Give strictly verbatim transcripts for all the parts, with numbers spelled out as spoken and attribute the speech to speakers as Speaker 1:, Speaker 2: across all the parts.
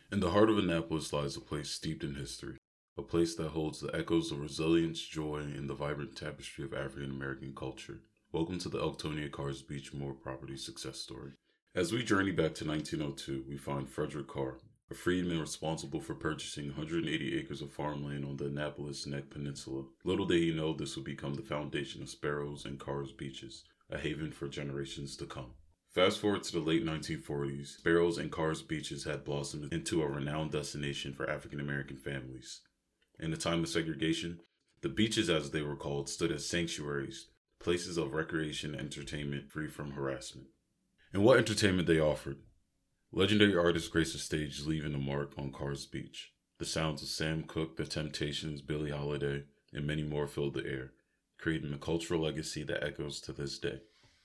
Speaker 1: In the heart of Annapolis lies a place steeped in history, a place that holds the echoes of resilience, joy, and the vibrant tapestry of African American culture. Welcome to the Elktonia Carrs Beach Moore property success story. As we journey back to nineteen oh two, we find Frederick Carr, a freedman responsible for purchasing one hundred eighty acres of farmland on the Annapolis Neck Peninsula. Little did he know this would become the foundation of Sparrows and Carr's Beaches, a haven for generations to come. Fast forward to the late nineteen forties, Sparrows and Carr's Beaches had blossomed into a renowned destination for African American families. In the time of segregation, the beaches, as they were called, stood as sanctuaries, places of recreation and entertainment free from harassment. And what entertainment they offered. Legendary artists graced the stage, leaving a mark on Carr's Beach. The sounds of Sam Cooke, The Temptations, Billie Holiday, and many more filled the air, creating a cultural legacy that echoes to this day.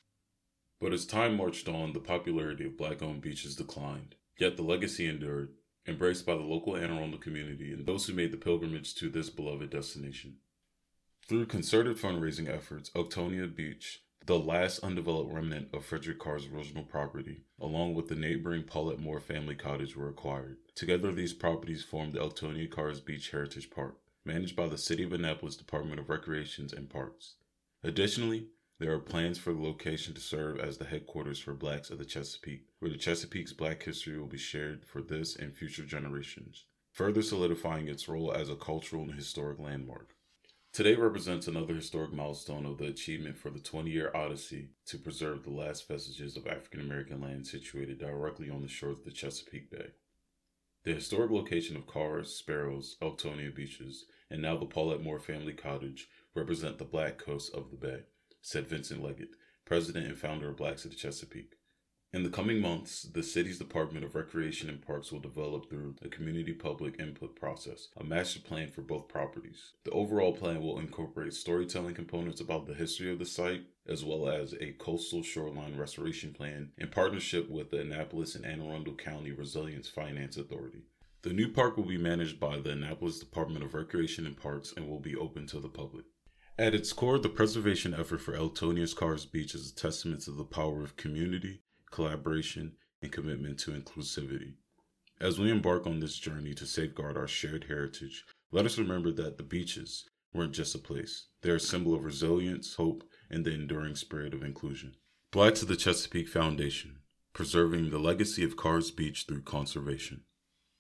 Speaker 1: But as time marched on, the popularity of black-owned beaches declined, yet the legacy endured, embraced by the local Anne Arundel community and those who made the pilgrimage to this beloved destination. Through concerted fundraising efforts, Elktonia Beach, the last undeveloped remnant of Frederick Carr's original property, along with the neighboring Paulette Moore family cottage, were acquired. Together, these properties formed the Elktonia Carr's Beach Heritage Park, managed by the City of Annapolis Department of Recreations and Parks. Additionally, there are plans for the location to serve as the headquarters for Blacks of the Chesapeake, where the Chesapeake's Black history will be shared for this and future generations, further solidifying its role as a cultural and historic landmark. Today represents another historic milestone of the achievement for the twenty-year odyssey to preserve the last vestiges of African American land situated directly on the shores of the Chesapeake Bay. The historic location of Carr's, Sparrows, Elktonia Beaches, and now the Paulette Moore family cottage represent the Black coast of the bay, said Vincent Leggett, president and founder of Blacks of the Chesapeake. In the coming months, the city's Department of Recreation and Parks will develop through a community public input process a master plan for both properties. The overall plan will incorporate storytelling components about the history of the site, as well as a coastal shoreline restoration plan in partnership with the Annapolis and Anne Arundel County Resilience Finance Authority. The new park will be managed by the Annapolis Department of Recreation and Parks and will be open to the public. At its core, the preservation effort for Elktonia's Carr's Beach is a testament to the power of community, collaboration, and commitment to inclusivity. As we embark on this journey to safeguard our shared heritage, let us remember that the beaches weren't just a place. They're a symbol of resilience, hope, and the enduring spirit of inclusion. Blacks of the Chesapeake Foundation, preserving the legacy of Carr's Beach through conservation.